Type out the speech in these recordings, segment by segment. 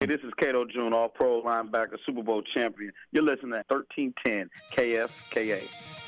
this is Cato June, All-Pro linebacker, Super Bowl champion. You're listening to 1310 KFKA.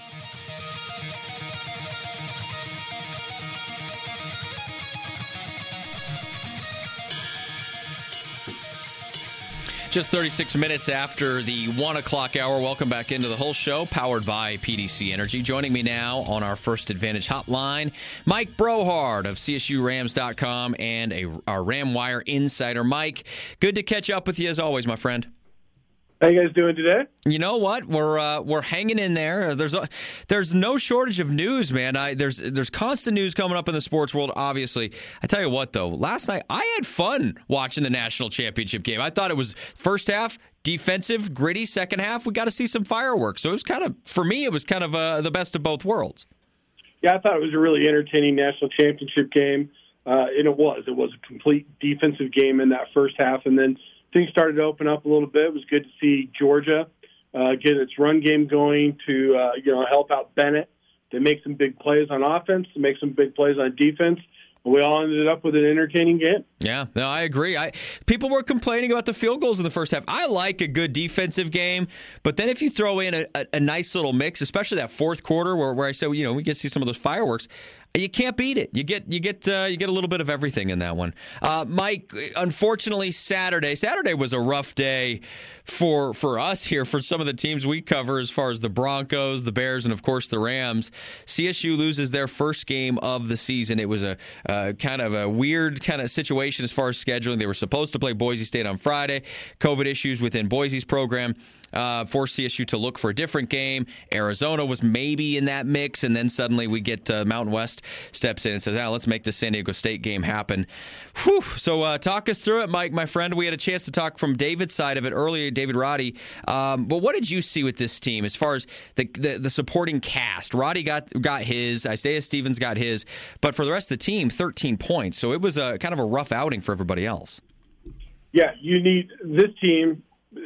Just 36 minutes after the 1 o'clock hour. Welcome back into the whole show, powered by PDC Energy. Joining me now on our First Advantage hotline, Mike Brohard of CSURams.com and our RamWire insider. Mike, good to catch up with you as always, my friend. How you guys doing today? You know what? We're hanging in there. There's no shortage of news, man. There's constant news coming up in the sports world, obviously. I tell you what, though, last night I had fun watching the national championship game. I thought it was first half defensive, gritty. Second half, we got to see some fireworks. So it was kind of, for me, it was kind of the best of both worlds. Yeah, I thought it was a really entertaining national championship game, and it was. It was a complete defensive game in that first half, and then things started to open up a little bit. It was good to see Georgia get its run game going to help out Bennett. They make some big plays on offense, to make some big plays on defense. And we all ended up with an entertaining game. Yeah, no, I agree. People were complaining about the field goals in the first half. I like a good defensive game, but then if you throw in a nice little mix, especially that fourth quarter where I said, we get to see some of those fireworks, you can't beat it. You get a little bit of everything in that one. Mike, unfortunately, Saturday was a rough day for us here, for some of the teams we cover, as far as the Broncos, the Bears, and of course the Rams. CSU loses their first game of the season. It was a kind of a weird kind of situation as far as scheduling. They were supposed to play Boise State on Friday. COVID issues within Boise's program forced CSU to look for a different game. Arizona was maybe in that mix, and then suddenly we get Mountain West steps in and says, let's make the San Diego State game happen. Whew. So talk us through it, Mike, my friend. We had a chance to talk from David's side of it earlier, David Roddy. But what did you see with this team as far as the supporting cast? Roddy got his, Isaiah Stevens got his, but for the rest of the team, 13 points. So it was a kind of a rough outing for everybody else. Yeah, you need this team,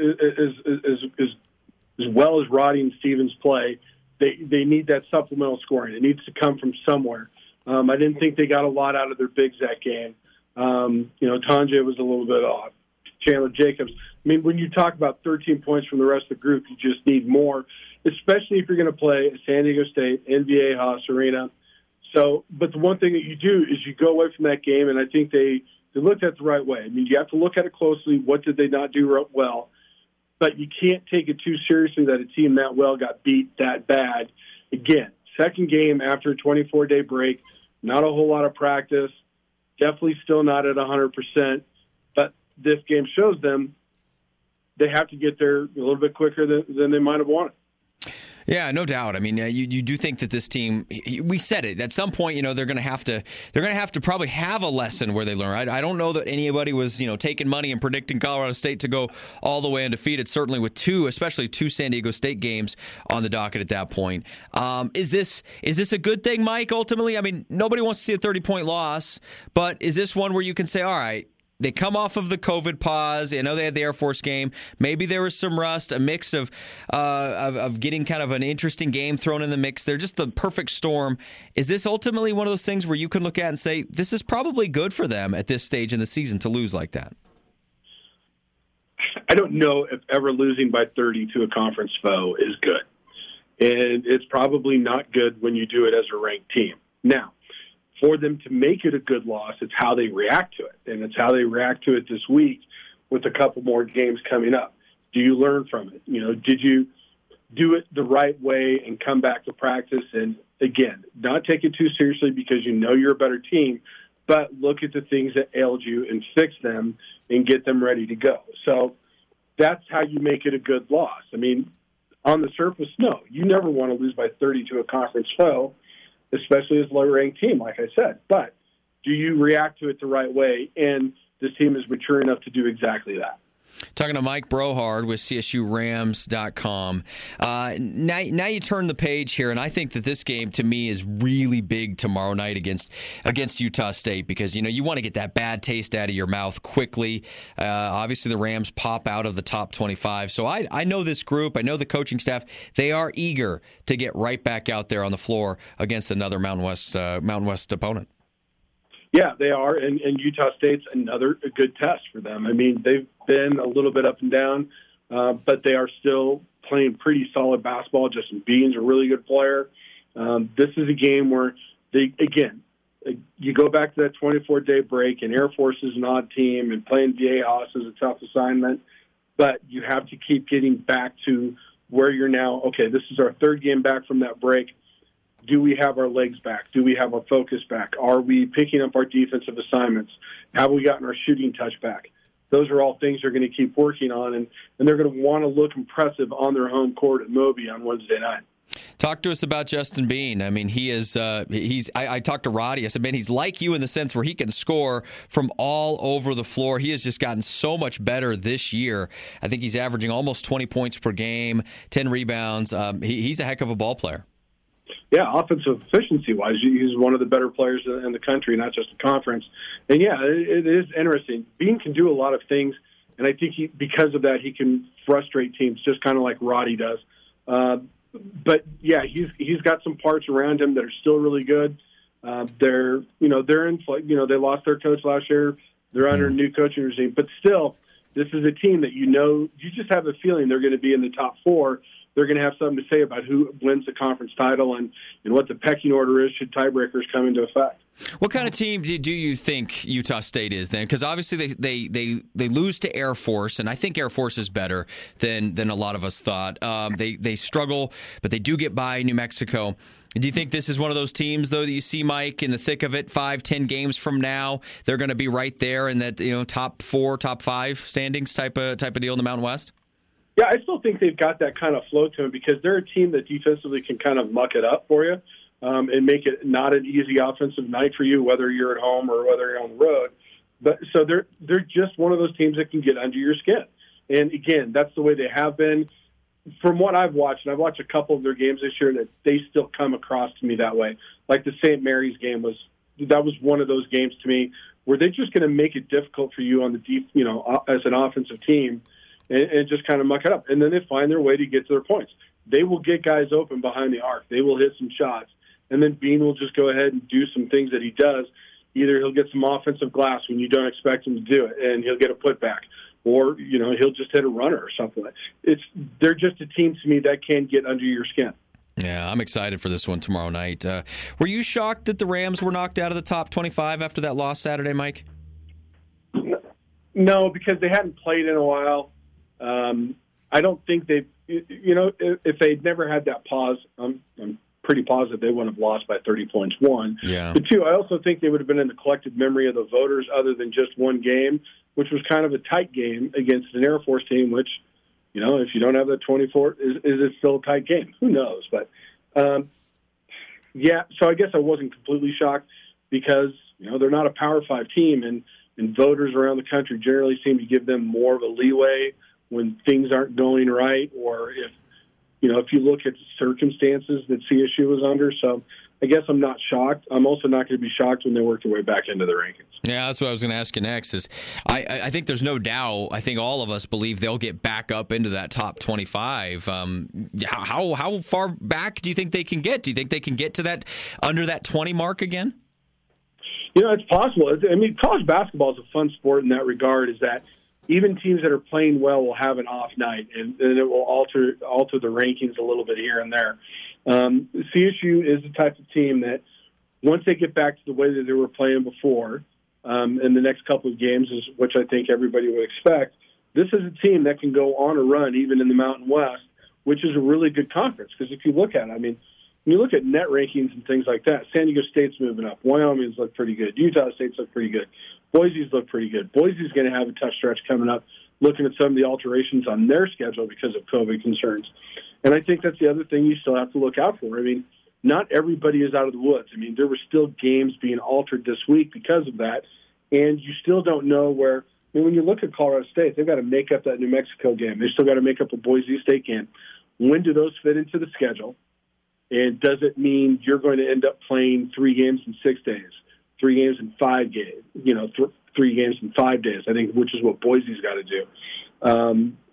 as well as Roddy and Stevens play, they need that supplemental scoring. It needs to come from somewhere. I didn't think they got a lot out of their bigs that game. Tonje was a little bit off. Chandler Jacobs. I mean, when you talk about 13 points from the rest of the group, you just need more, especially if you're going to play San Diego State, NBA Haas Arena. So, but the one thing that you do is you go away from that game, and I think they looked at it the right way. I mean, you have to look at it closely. What did they not do well? But you can't take it too seriously that a team that well got beat that bad. Again, second game after a 24-day break, not a whole lot of practice, definitely still not at 100%. But this game shows them they have to get there a little bit quicker than they might have wanted. Yeah, no doubt. I mean, you do think that this team, we said it, at some point, they're going to have to probably have a lesson where they learn. I don't know that anybody was, taking money and predicting Colorado State to go all the way undefeated, certainly with especially two San Diego State games on the docket at that point. Is this a good thing, Mike, ultimately? I mean, nobody wants to see a 30-point loss, but is this one where you can say, all right, they come off of the COVID pause. I know they had the Air Force game. Maybe there was some rust, a mix of getting kind of an interesting game thrown in the mix. They're just the perfect storm. Is this ultimately one of those things where you can look at and say, this is probably good for them at this stage in the season to lose like that? I don't know if ever losing by 30 to a conference foe is good. And it's probably not good when you do it as a ranked team. Now, for them to make it a good loss, it's how they react to it. And it's how they react to it this week with a couple more games coming up. Do you learn from it? Did you do it the right way and come back to practice? And, again, not take it too seriously because you're a better team, but look at the things that ailed you and fix them and get them ready to go. So that's how you make it a good loss. I mean, on the surface, no. You never want to lose by 30 to a conference foe, especially as a low-ranked team, like I said. But do you react to it the right way? And this team is mature enough to do exactly that. Talking to Mike Brohard with CSURams.com. Now you turn the page here, and I think that this game, to me, is really big tomorrow night against Utah State because, you want to get that bad taste out of your mouth quickly. Obviously, the Rams pop out of the top 25. So I know this group. I know the coaching staff. They are eager to get right back out there on the floor against another Mountain West opponent. Yeah, they are, and Utah State's another good test for them. I mean, they've been a little bit up and down, but they are still playing pretty solid basketball. Justin Bean's a really good player. This is a game where you go back to that 24-day break, and Air Force is an odd team, and playing Viejas is a tough assignment, but you have to keep getting back to where you're now. Okay, this is our third game back from that break. Do we have our legs back? Do we have our focus back? Are we picking up our defensive assignments? Have we gotten our shooting touch back? Those are all things they're going to keep working on, and they're going to want to look impressive on their home court at Moby on Wednesday night. Talk to us about Justin Bean. I mean, he is. I talked to Roddy. I said, man, he's like you in the sense where he can score from all over the floor. He has just gotten so much better this year. I think he's averaging almost 20 points per game, 10 rebounds. He's a heck of a ball player. Yeah, offensive efficiency-wise, he's one of the better players in the country, not just the conference. And, yeah, it is interesting. Bean can do a lot of things, and I think because of that, he can frustrate teams just kind of like Roddy does. But, yeah, he's got some parts around him that are still really good. They're in, they lost their coach last year. They're under a new coaching regime. But still, this is a team that you just have a feeling they're going to be in the top four. They're going to have something to say about who wins the conference title and what the pecking order is should tiebreakers come into effect. What kind of team do you think Utah State is then? Because obviously they lose to Air Force, and I think Air Force is better than a lot of us thought. They struggle, but they do get by New Mexico. Do you think this is one of those teams, though, that you see, Mike, in the thick of it, 5-10 games from now, they're going to be right there in that top 4, top 5 standings type of deal in the Mountain West? Yeah, I still think they've got that kind of flow to them because they're a team that defensively can kind of muck it up for you and make it not an easy offensive night for you, whether you're at home or whether you're on the road. But so they're just one of those teams that can get under your skin. And again, that's the way they have been. From what I've watched, and I've watched a couple of their games this year, that they still come across to me that way. Like the St. Mary's game was one of those games to me where they're just going to make it difficult for you on the deep, as an offensive team. And just kind of muck it up. And then they find their way to get to their points. They will get guys open behind the arc. They will hit some shots. And then Bean will just go ahead and do some things that he does. Either he'll get some offensive glass when you don't expect him to do it, and he'll get a putback. Or, he'll just hit a runner or something. They're just a team to me that can get under your skin. Yeah, I'm excited for this one tomorrow night. Were you shocked that the Rams were knocked out of the top 25 after that loss Saturday, Mike? No, because they hadn't played in a while. I don't think if they'd never had that pause, I'm pretty positive they wouldn't have lost by 30 points, one. Yeah. But two, I also think they would have been in the collective memory of the voters other than just one game, which was kind of a tight game against an Air Force team, which, if you don't have that 24, is it still a tight game? Who knows? But, so I guess I wasn't completely shocked because, they're not a Power 5 team, and voters around the country generally seem to give them more of a leeway when things aren't going right, or if you look at the circumstances that CSU was under. So I guess I'm not shocked. I'm also not going to be shocked when they work their way back into the rankings. Yeah, that's what I was going to ask you next. Is I think there's no doubt. I think all of us believe they'll get back up into that top 25. How far back do you think they can get? Do you think they can get to that under that 20 mark again? It's possible. I mean, college basketball is a fun sport in that regard. Is that even teams that are playing well will have an off night, and it will alter the rankings a little bit here and there. CSU is the type of team that once they get back to the way that they were playing before, in the next couple of games, which I think everybody would expect, this is a team that can go on a run even in the Mountain West, which is a really good conference. Because if you look at it, I mean, when you look at net rankings and things like that, San Diego State's moving up. Wyoming's look pretty good. Utah State's look pretty good. Boise's look pretty good. Boise's going to have a tough stretch coming up, looking at some of the alterations on their schedule because of COVID concerns. And I think that's the other thing you still have to look out for. I mean, not everybody is out of the woods. I mean, there were still games being altered this week because of that, and you still don't know where. I mean, when you look at Colorado State, they've got to make up that New Mexico game. They still got to make up a Boise State game. When do those fit into the schedule? And does it mean you're going to end up playing 3 games in 6 days, 3 games in 5 days, 3 games in 5 days, I think, which is what Boise's got to do.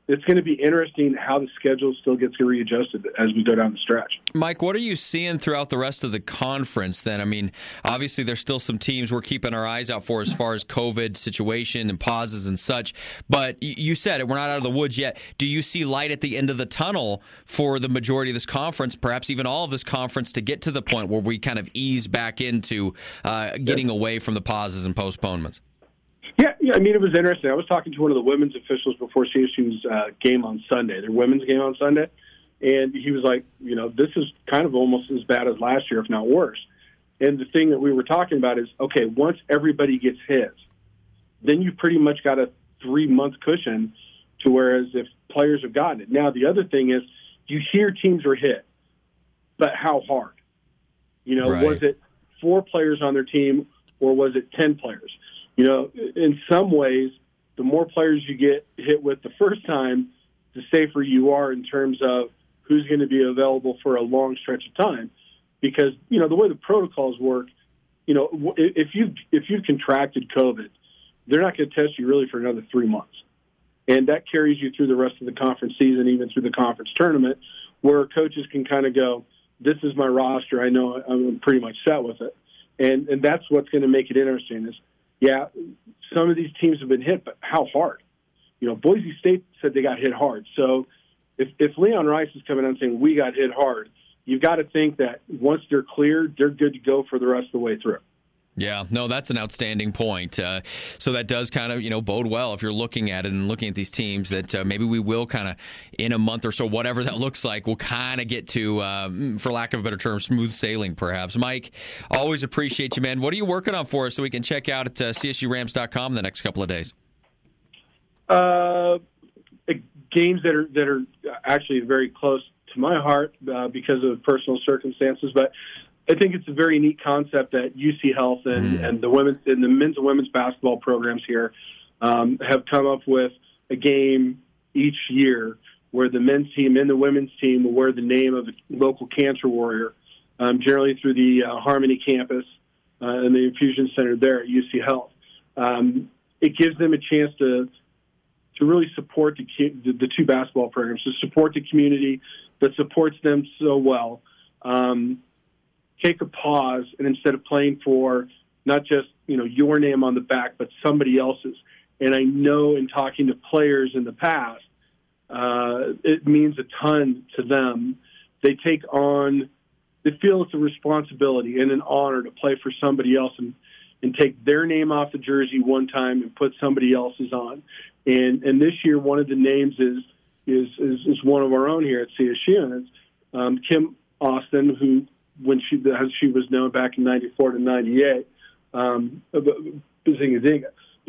it's going to be interesting how the schedule still gets readjusted as we go down the stretch. Mike, what are you seeing throughout the rest of the conference then? I mean, obviously there's still some teams we're keeping our eyes out for as far as COVID situation and pauses and such, but you said it, we're not out of the woods yet. Do you see light at the end of the tunnel for the majority of this conference, perhaps even all of this conference, to get to the point where we kind of ease back into getting away from the pauses and postponements? Yeah, I mean, it was interesting. I was talking to one of the women's officials before CSU's game on Sunday, their women's game on Sunday, and he was like, this is kind of almost as bad as last year, if not worse. And the thing that we were talking about is, okay, once everybody gets hit, then you've pretty much got a 3-month cushion to whereas if players have gotten it. Now, the other thing is you hear teams are hit, but how hard? Right. Was it 4 players on their team or was it 10 players? In some ways, the more players you get hit with the first time, the safer you are in terms of who's going to be available for a long stretch of time. Because, the way the protocols work, if you've contracted COVID, they're not going to test you really for another 3 months. And that carries you through the rest of the conference season, even through the conference tournament, where coaches can kind of go, this is my roster. I know I'm pretty much set with it. And that's what's going to make it interesting is, yeah, some of these teams have been hit, but how hard? Boise State said they got hit hard. So if Leon Rice is coming out and saying we got hit hard, you've got to think that once they're cleared, they're good to go for the rest of the way through. Yeah, no, that's an outstanding point. So that does kind of, bode well if you're looking at it and looking at these teams that maybe we will kind of, in a month or so, whatever that looks like, we'll kind of get to, for lack of a better term, smooth sailing perhaps. Mike, always appreciate you, man. What are you working on for us so we can check out at CSURams.com in the next couple of days? Games that are actually very close to my heart because of personal circumstances, but I think it's a very neat concept that UC Health and the women's and the men's and women's basketball programs here have come up with a game each year where the men's team and the women's team will wear the name of a local cancer warrior, generally through the Harmony campus and the infusion center there at UC Health. It gives them a chance to really support the 2 basketball programs, to support the community that supports them so well. Take a pause, and instead of playing for not just your name on the back, but somebody else's. And I know in talking to players in the past, it means a ton to them. They feel it's a responsibility and an honor to play for somebody else and take their name off the jersey one time and put somebody else's on. And this year, one of the names is one of our own here at CSU, and it's Kim Austin, who, when she was known back in 94 to 98, Bazinga.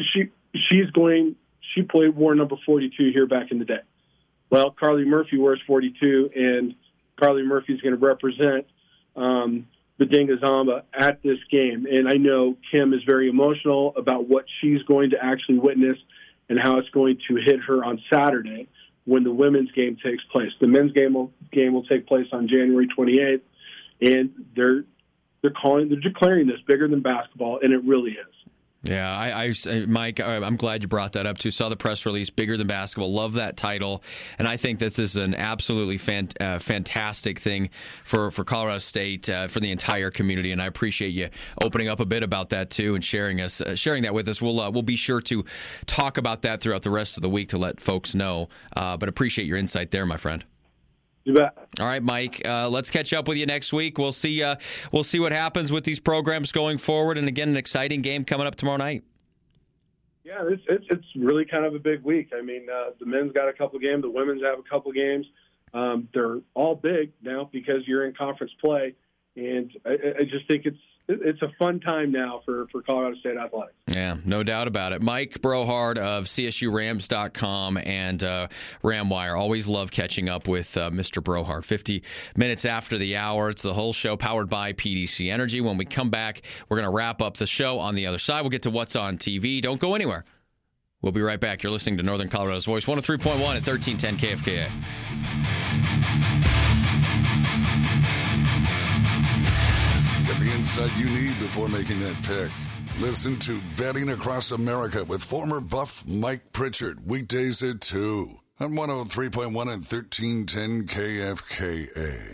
She wore number 42 here back in the day. Well, Carly Murphy wears 42, and Carly Murphy is going to represent Badinga Zamba at this game. And I know Kim is very emotional about what she's going to actually witness and how it's going to hit her on Saturday when the women's game takes place. The men's game will take place on January 28th. And they're declaring this bigger than basketball, and it really is. Yeah, Mike, I'm glad you brought that up too. Saw the press release, bigger than basketball. Love that title, and I think this is an absolutely fantastic thing for Colorado State, for the entire community. And I appreciate you opening up a bit about that too, and sharing that with us. We'll be sure to talk about that throughout the rest of the week to let folks know. But appreciate your insight there, my friend. You bet. All right, Mike. Let's catch up with you next week. We'll see what happens with these programs going forward. And again, an exciting game coming up tomorrow night. Yeah, it's really kind of a big week. I mean, the men's got a couple games, the women's have a couple games. They're all big now because you're in conference play, and I just think it's a fun time now for Colorado State athletics. Yeah, no doubt about it. Mike Brohard of CSURams.com and RamWire. Always love catching up with Mr. Brohard. 50 minutes after the hour. It's the whole show powered by PDC Energy. When we come back, we're going to wrap up the show. On the other side, we'll get to what's on TV. Don't go anywhere. We'll be right back. You're listening to Northern Colorado's Voice, 103.1 at 1310 KFKA. Get the insight you need before making that pick. Listen to Betting Across America with former Buff Mike Pritchard, weekdays at 2. On 103.1 and 1310 KFKA.